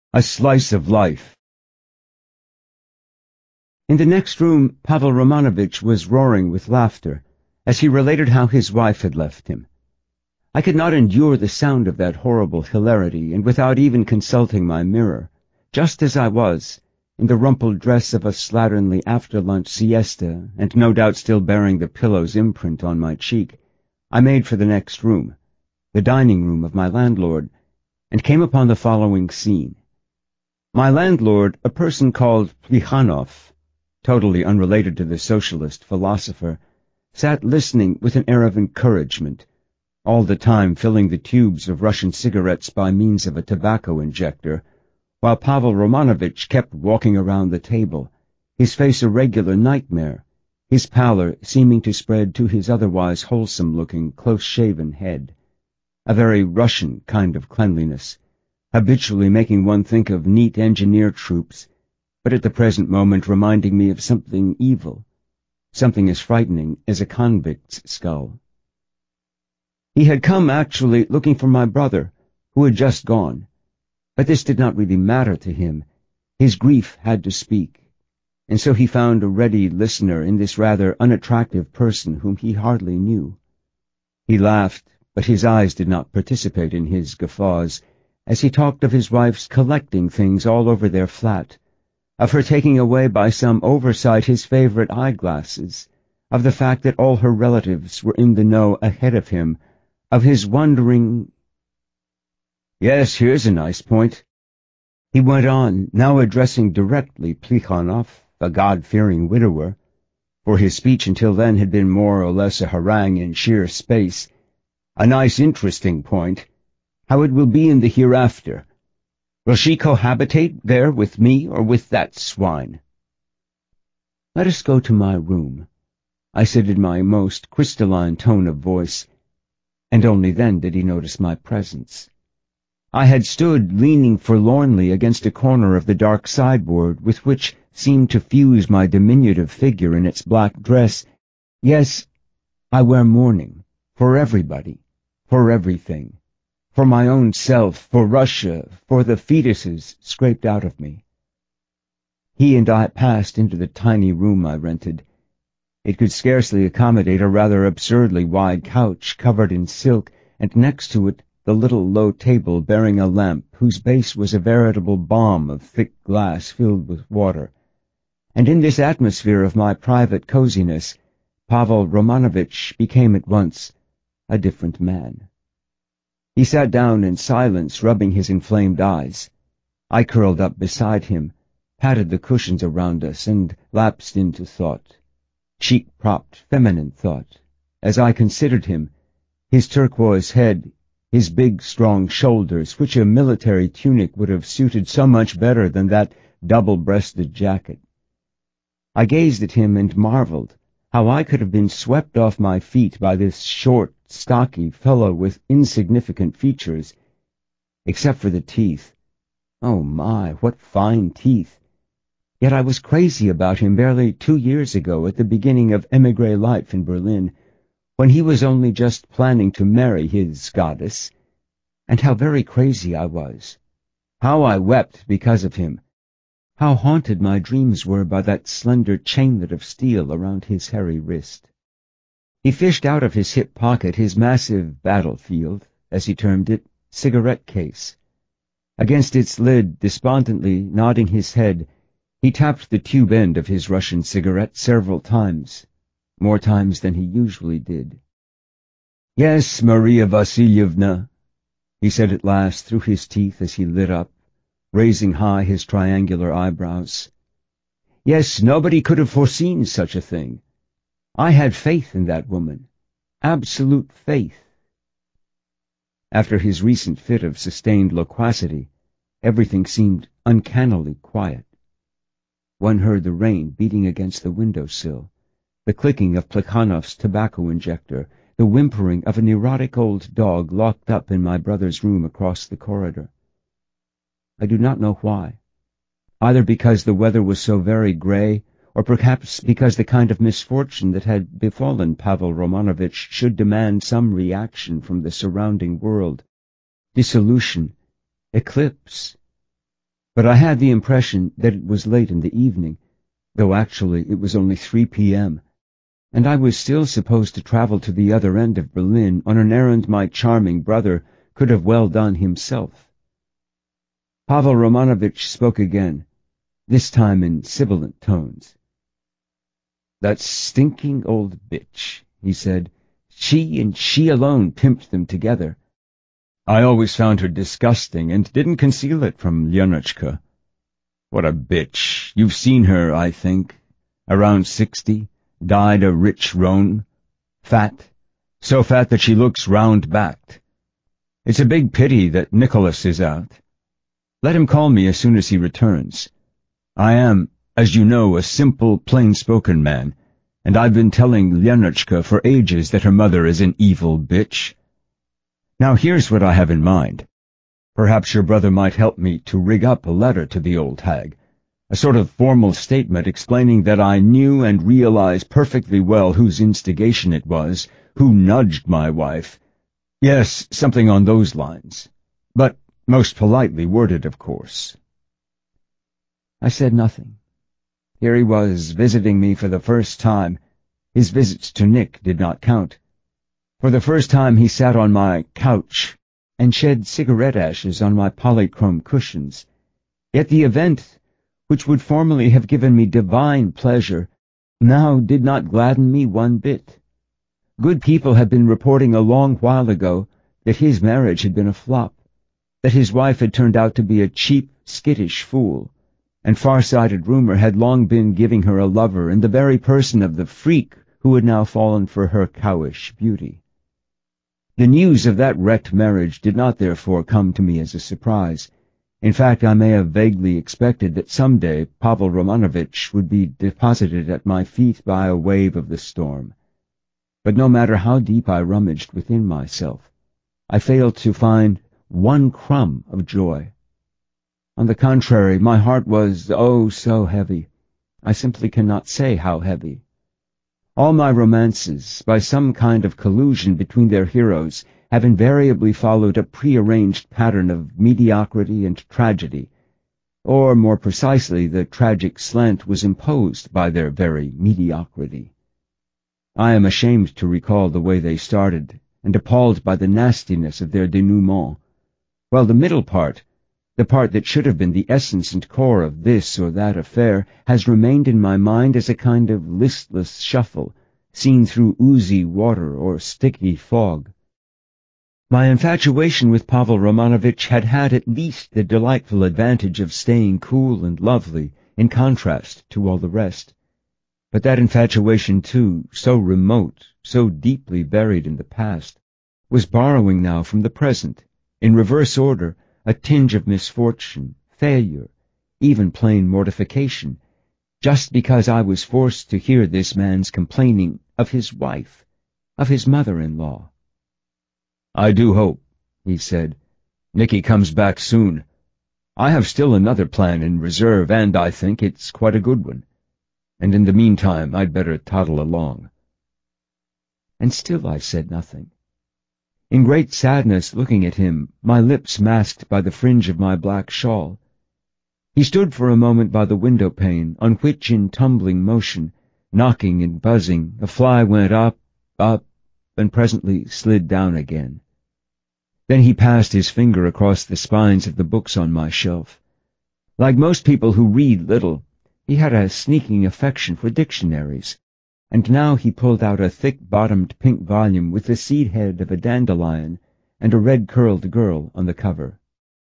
A slice of life. In the next room, Pavel Romanovitch was roaring with laughter as he related how his wife had left him. I could not endure the sound of that horrible hilarity, and without even consulting my mirror, just as I was, in the rumpled dress of a slatternly after-lunch siesta, and no doubt still bearing the pillow's imprint on my cheek, I made for the next room, the dining room of my landlord, and came upon the following scene. My landlord, a person called Plekhanov, totally unrelated to the socialist philosopher, sat listening with an air of encouragement, all the time filling the tubes of Russian cigarettes by means of a tobacco injector, while Pavel Romanovitch kept walking around the table, his face a regular nightmare, his pallor seeming to spread to his otherwise wholesome-looking, close-shaven head. A very Russian kind of cleanliness, habitually making one think of neat engineer troops, but at the present moment reminding me of something evil, something as frightening as a convict's skull. He had come, actually, looking for my brother, who had just gone, but this did not really matter to him. His grief had to speak, and so he found a ready listener in this rather unattractive person whom he hardly knew. He laughed, but his eyes did not participate in his guffaws, as he talked of his wife's collecting things all over their flat, of her taking away by some oversight his favorite eyeglasses, of the fact that all her relatives were in the know ahead of him, of his wondering— "Yes, here's a nice point," he went on, now addressing directly Plekhanov, a God-fearing widower, for his speech until then had been more or less a harangue in sheer space. "A nice, interesting point. How it will be in the hereafter. Will she cohabitate there with me or with that swine?" "Let us go to my room," I said in my most crystalline tone of voice, and only then did he notice my presence. I had stood leaning forlornly against a corner of the dark sideboard with which seemed to fuse my diminutive figure in its black dress. Yes, I wear mourning, for everybody, for everything, for my own self, for Russia, for the fetuses scraped out of me. He and I passed into the tiny room I rented. It could scarcely accommodate a rather absurdly wide couch covered in silk, and next to it the little low table bearing a lamp whose base was a veritable bomb of thick glass filled with water. And in this atmosphere of my private coziness, Pavel Romanovitch became at once a different man. He sat down in silence, rubbing his inflamed eyes. I curled up beside him, patted the cushions around us, and lapsed into thought, cheek-propped feminine thought, as I considered him, his turquoise head, his big, strong shoulders, which a military tunic would have suited so much better than that double-breasted jacket. I gazed at him and marveled how I could have been swept off my feet by this short, stocky fellow with insignificant features, except for the teeth. Oh my, what fine teeth! Yet I was crazy about him barely 2 years ago at the beginning of émigré life in Berlin, when he was only just planning to marry his goddess, and how very crazy I was. How I wept because of him. How haunted my dreams were by that slender chainlet of steel around his hairy wrist. He fished out of his hip pocket his massive battlefield, as he termed it, cigarette case. Against its lid, despondently nodding his head, he tapped the tube end of his Russian cigarette several times, more times than he usually did. "Yes, Maria Vasilievna," he said at last through his teeth as he lit up, raising high his triangular eyebrows. "Yes, nobody could have foreseen such a thing. I had faith in that woman, absolute faith." After his recent fit of sustained loquacity, everything seemed uncannily quiet. One heard the rain beating against the window-sill, the clicking of Plekhanov's tobacco injector, the whimpering of a neurotic old dog locked up in my brother's room across the corridor. I do not know why, either because the weather was so very grey, or perhaps because the kind of misfortune that had befallen Pavel Romanovitch should demand some reaction from the surrounding world. Dissolution, eclipse. but I had the impression that it was late in the evening, though actually it was only 3 p.m., and I was still supposed to travel to the other end of Berlin on an errand my charming brother could have well done himself. Pavel Romanovitch spoke again, this time in sibilant tones. "That stinking old bitch," he said. "She and she alone pimped them together. I always found her disgusting and didn't conceal it from Lenotchka. What a bitch. You've seen her, I think. Around 60, dyed a rich roan. Fat. So fat that she looks round-backed. It's a big pity that Nicholas is out. Let him call me as soon as he returns. I am, as you know, a simple, plain-spoken man, and I've been telling Lenotchka for ages that her mother is an evil bitch. Now here's what I have in mind. Perhaps your brother might help me to rig up a letter to the old hag, a sort of formal statement explaining that I knew and realized perfectly well whose instigation it was, who nudged my wife. Yes, something on those lines. But most politely worded, of course." I said nothing. Here he was, visiting me for the first time. His visits to Nick did not count. For the first time he sat on my couch and shed cigarette ashes on my polychrome cushions. Yet the event, which would formerly have given me divine pleasure, now did not gladden me one bit. Good people had been reporting a long while ago that his marriage had been a flop, that his wife had turned out to be a cheap, skittish fool, and far-sighted rumor had long been giving her a lover in the very person of the freak who had now fallen for her cowish beauty. The news of that wrecked marriage did not therefore come to me as a surprise. In fact, I may have vaguely expected that some day Pavel Romanovitch would be deposited at my feet by a wave of the storm. But no matter how deep I rummaged within myself, I failed to find one crumb of joy. On the contrary, my heart was, oh, so heavy. I simply cannot say how heavy. All my romances, by some kind of collusion between their heroes, have invariably followed a prearranged pattern of mediocrity and tragedy, or, more precisely, the tragic slant was imposed by their very mediocrity. I am ashamed to recall the way they started, and appalled by the nastiness of their denouement, while the middle part, the part that should have been the essence and core of this or that affair, has remained in my mind as a kind of listless shuffle, seen through oozy water or sticky fog. My infatuation with Pavel Romanovitch had had at least the delightful advantage of staying cool and lovely, in contrast to all the rest. But that infatuation, too, so remote, so deeply buried in the past, was borrowing now from the present, in reverse order, a tinge of misfortune, failure, even plain mortification, just because I was forced to hear this man's complaining of his wife, of his mother-in-law. "I do hope," he said, "Nicky comes back soon. I have still another plan in reserve, and I think it's quite a good one. And in the meantime, I'd better toddle along." And still I said nothing. In great sadness, looking at him, my lips masked by the fringe of my black shawl. He stood for a moment by the window-pane, on which, in tumbling motion, knocking and buzzing, a fly went up, and presently slid down again. Then he passed his finger across the spines of the books on my shelf. Like most people who read little, he had a sneaking affection for dictionaries, and now he pulled out a thick-bottomed pink volume with the seed-head of a dandelion and a red-curled girl on the cover.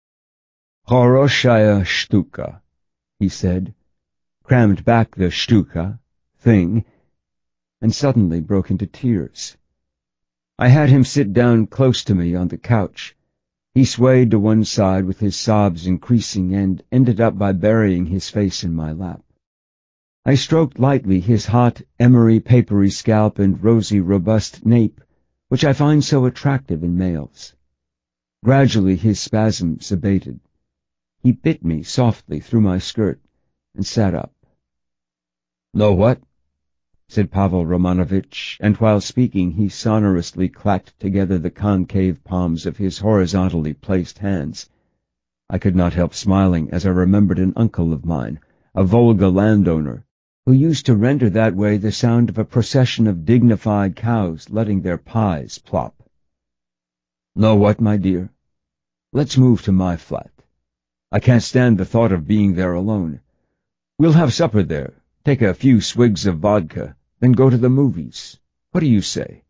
"Choroshaya shtuka," he said, crammed back the shtuka, thing, and suddenly broke into tears. I had him sit down close to me on the couch. He swayed to one side with his sobs increasing and ended up by burying his face in my lap. I stroked lightly his hot, emery, papery scalp and rosy, robust nape, which I find so attractive in males. Gradually his spasms abated. He bit me softly through my skirt and sat up. "Know what?" said Pavel Romanovitch, and while speaking he sonorously clacked together the concave palms of his horizontally placed hands. I could not help smiling as I remembered an uncle of mine, a Volga landowner, who used to render that way the sound of a procession of dignified cows letting their pies plop. "Know what, my dear? Let's move to my flat. I can't stand the thought of being there alone. We'll have supper there, take a few swigs of vodka, then go to the movies. What do you say?"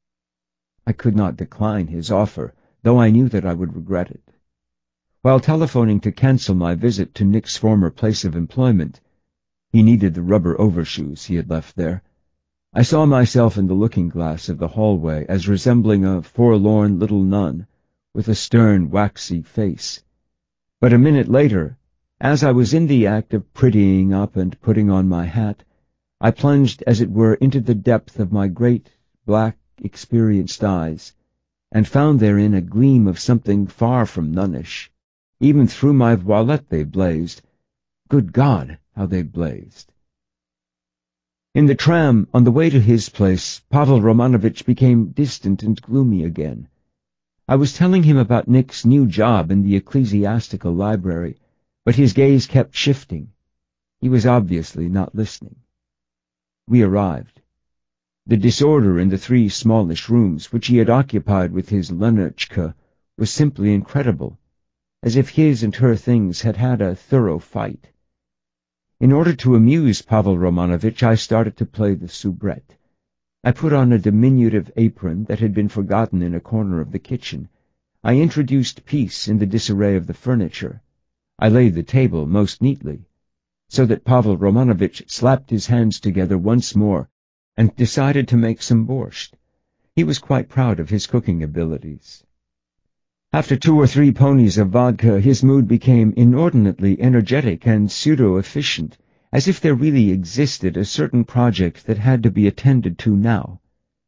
I could not decline his offer, though I knew that I would regret it. While telephoning to cancel my visit to Nick's former place of employment — he needed the rubber overshoes he had left there — I saw myself in the looking-glass of the hallway as resembling a forlorn little nun with a stern, waxy face. But a minute later, as I was in the act of prettying up and putting on my hat, I plunged, as it were, into the depth of my great, black, experienced eyes, and found therein a gleam of something far from nunnish. Even through my voilette they blazed. Good God, how they blazed! In the tram, on the way to his place, Pavel Romanovitch became distant and gloomy again. I was telling him about Nick's new job in the ecclesiastical library, but his gaze kept shifting. He was obviously not listening. We arrived. The disorder in the 3 smallish rooms which he had occupied with his Lenotchka was simply incredible, as if his and her things had had a thorough fight. In order to amuse Pavel Romanovitch, I started to play the soubrette. I put on a diminutive apron that had been forgotten in a corner of the kitchen. I introduced peace in the disarray of the furniture. I laid the table most neatly, so that Pavel Romanovitch slapped his hands together once more and decided to make some borscht. He was quite proud of his cooking abilities. After 2 or 3 ponies of vodka, his mood became inordinately energetic and pseudo-efficient, as if there really existed a certain project that had to be attended to now.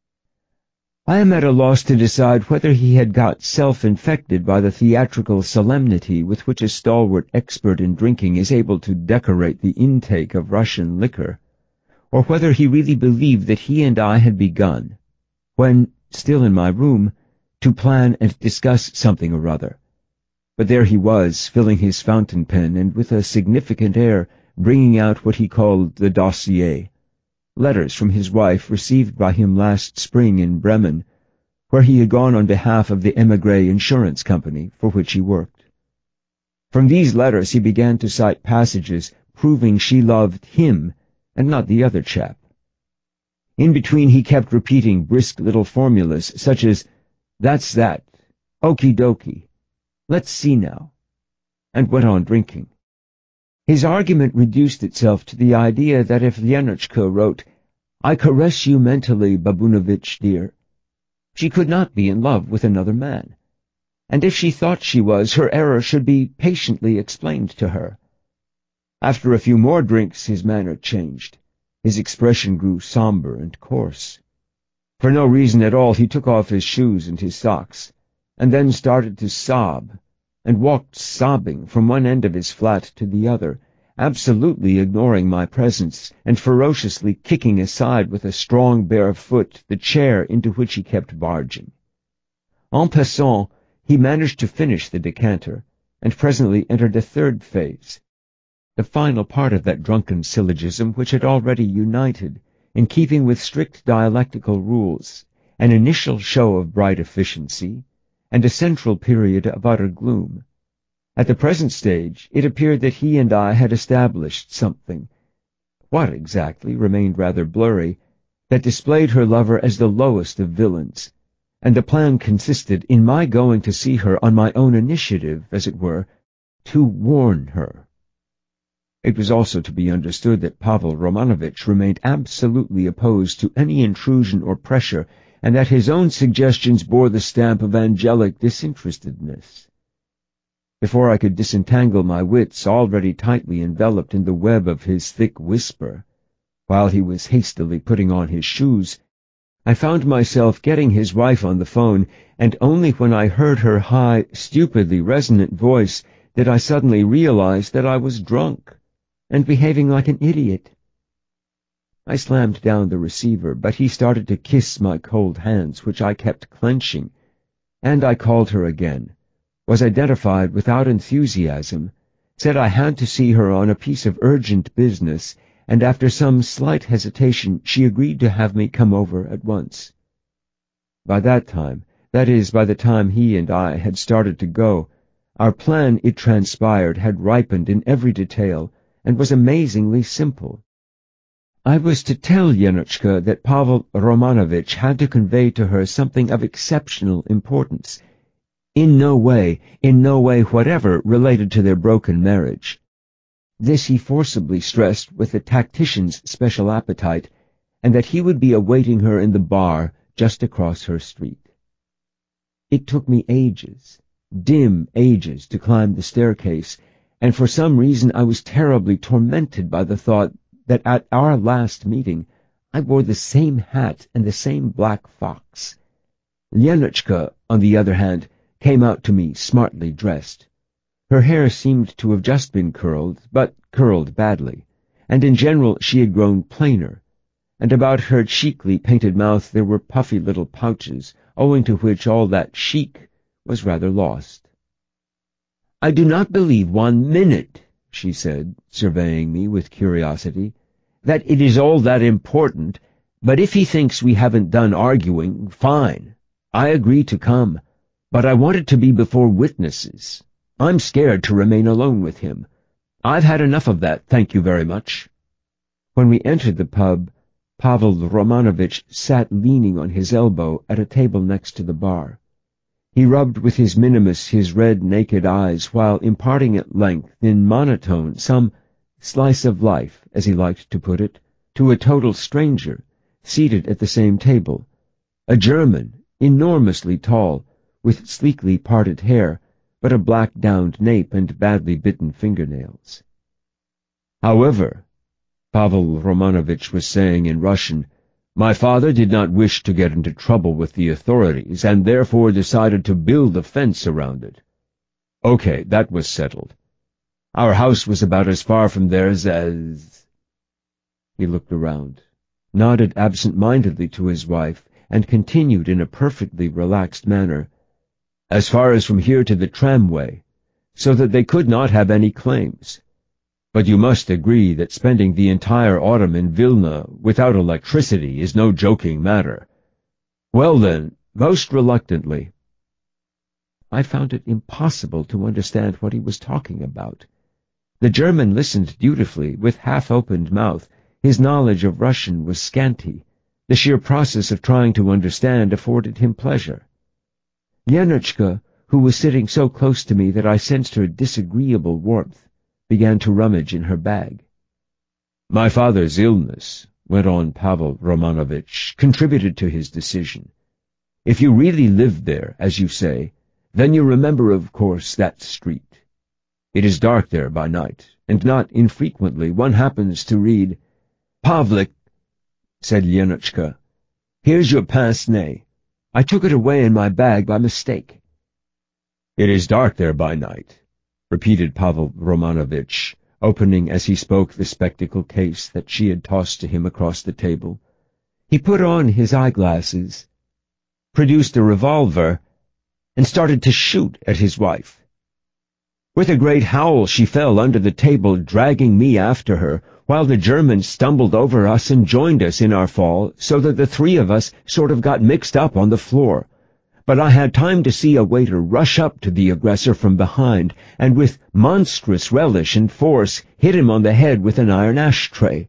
I am at a loss to decide whether he had got self-infected by the theatrical solemnity with which a stalwart expert in drinking is able to decorate the intake of Russian liquor, or whether he really believed that he and I had begun, when, still in my room, to plan and discuss something or other. But there he was, filling his fountain pen, and with a significant air bringing out what he called the dossier, letters from his wife received by him last spring in Bremen, where he had gone on behalf of the émigré insurance company for which he worked. From these letters he began to cite passages proving she loved him and not the other chap. In between he kept repeating brisk little formulas such as, "That's that, okie dokie, let's see now," and went on drinking. His argument reduced itself to the idea that if Lenotchka wrote, "I caress you mentally, Babunovitch dear," she could not be in love with another man, and if she thought she was, her error should be patiently explained to her. After a few more drinks his manner changed. His expression grew somber and coarse. For no reason at all he took off his shoes and his socks, and then started to sob, and walked sobbing from one end of his flat to the other, absolutely ignoring my presence and ferociously kicking aside with a strong bare foot the chair into which he kept barging. En passant, he managed to finish the decanter, and presently entered a 3rd phase, the final part of that drunken syllogism which had already united, in keeping with strict dialectical rules, an initial show of bright efficiency, and a central period of utter gloom. At the present stage, it appeared that he and I had established something. What exactly remained rather blurry, that displayed her lover as the lowest of villains, and the plan consisted in my going to see her on my own initiative, as it were, to warn her. It was also to be understood that Pavel Romanovitch remained absolutely opposed to any intrusion or pressure, and that his own suggestions bore the stamp of angelic disinterestedness. Before I could disentangle my wits, already tightly enveloped in the web of his thick whisper, while he was hastily putting on his shoes, I found myself getting his wife on the phone, and only when I heard her high, stupidly resonant voice did I suddenly realize that I was drunk and behaving like an idiot. I slammed down the receiver, but he started to kiss my cold hands, which I kept clenching, and I called her again, was identified without enthusiasm, said I had to see her on a piece of urgent business, and after some slight hesitation she agreed to have me come over at once. By that time, that is, by the time he and I had started to go, our plan, it transpired, had ripened in every detail, and was amazingly simple. I was to tell Lenotchka that Pavel Romanovitch had to convey to her something of exceptional importance, in no way whatever related to their broken marriage. This he forcibly stressed with the tactician's special appetite, and that he would be awaiting her in the bar just across her street. It took me ages, dim ages, to climb the staircase, and for some reason I was terribly tormented by the thought that at our last meeting I wore the same hat and the same black fox. Lenotchka, on the other hand, came out to me smartly dressed. Her hair seemed to have just been curled, but curled badly, and in general she had grown plainer, and about her cheekily painted mouth there were puffy little pouches, owing to which all that chic was rather lost. "I do not believe 1 minute," she said, surveying me with curiosity, "that it is all that important, but if he thinks we haven't done arguing, fine. I agree to come, but I want it to be before witnesses. I'm scared to remain alone with him. I've had enough of that, thank you very much." When we entered the pub, Pavel Romanovitch sat leaning on his elbow at a table next to the bar. He rubbed with his minimus his red, naked eyes while imparting at length, in monotone, some slice of life, as he liked to put it, to a total stranger, seated at the same table, a German, enormously tall, with sleekly parted hair, but a black-downed nape and badly bitten fingernails. "However," Pavel Romanovitch was saying in Russian, "my father did not wish to get into trouble with the authorities, and therefore decided to build a fence around it. Okay, that was settled. Our house was about as far from theirs as—" He looked around, nodded absent-mindedly to his wife, and continued in a perfectly relaxed manner, "as far as from here to the tramway, so that they could not have any claims. But you must agree that spending the entire autumn in Vilna without electricity is no joking matter. Well then, most reluctantly—" I found it impossible to understand what he was talking about. The German listened dutifully, with half-opened mouth. His knowledge of Russian was scanty. The sheer process of trying to understand afforded him pleasure. Lenotchka, who was sitting so close to me that I sensed her disagreeable warmth, began to rummage in her bag. "My father's illness," went on Pavel Romanovitch, "contributed to his decision. If you really lived there, as you say, then you remember, of course, that street. It is dark there by night, and not infrequently one happens to read—" "Pavlik," said Lenotchka, "here's your pince-nez. I took it away in my bag by mistake." "It is dark there by night," repeated Pavel Romanovitch, opening as he spoke the spectacle case that she had tossed to him across the table. He put on his eyeglasses, produced a revolver, and started to shoot at his wife. With a great howl she fell under the table, dragging me after her, while the German stumbled over us and joined us in our fall, so that the three of us sort of got mixed up on the floor. But I had time to see a waiter rush up to the aggressor from behind, and with monstrous relish and force hit him on the head with an iron ashtray.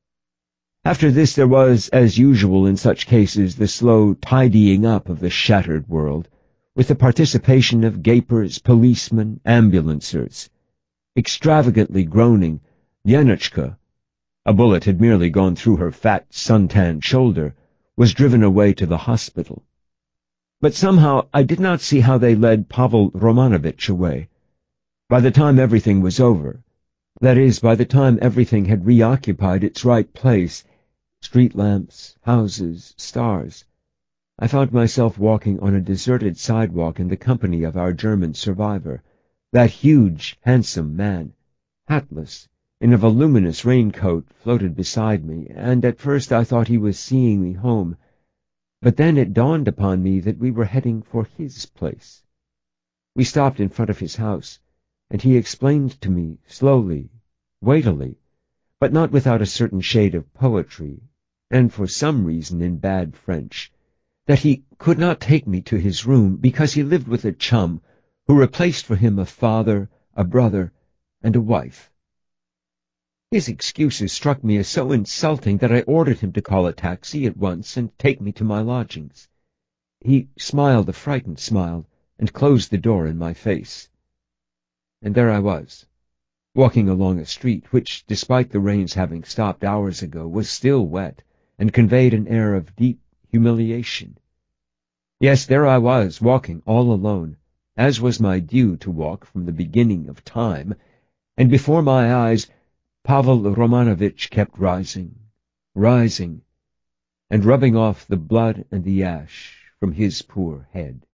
After this there was, as usual in such cases, the slow tidying up of the shattered world, with the participation of gapers, policemen, ambulancers. Extravagantly groaning, Lenotchka, a bullet had merely gone through her fat, sun-tanned shoulder, was driven away to the hospital. But somehow I did not see how they led Pavel Romanovitch away. By the time everything was over, that is, by the time everything had reoccupied its right place, street lamps, houses, stars, I found myself walking on a deserted sidewalk in the company of our German survivor, that huge, handsome man, hatless, in a voluminous raincoat, floated beside me, and at first I thought he was seeing me home, but then it dawned upon me that we were heading for his place. We stopped in front of his house, and he explained to me, slowly, weightily, but not without a certain shade of poetry, and for some reason in bad French, that he could not take me to his room because he lived with a chum who replaced for him a father, a brother, and a wife. His excuses struck me as so insulting that I ordered him to call a taxi at once and take me to my lodgings. He smiled a frightened smile and closed the door in my face. And there I was, walking along a street which, despite the rains having stopped hours ago, was still wet and conveyed an air of deep humiliation. Yes, there I was, walking all alone, as was my due to walk from the beginning of time, and before my eyes Pavel Romanovitch kept rising, rising, and rubbing off the blood and the ash from his poor head.